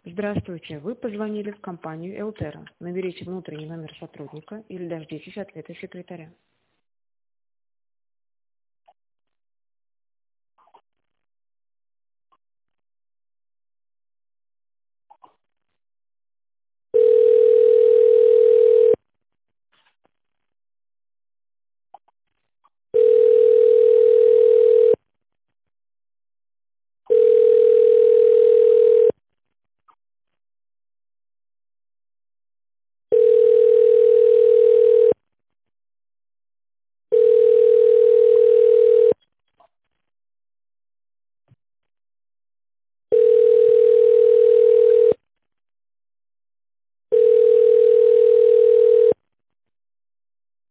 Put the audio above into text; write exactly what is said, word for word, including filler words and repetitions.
Здравствуйте, вы позвонили в компанию Элтера. Наберите внутренний номер сотрудника или дождитесь ответа секретаря.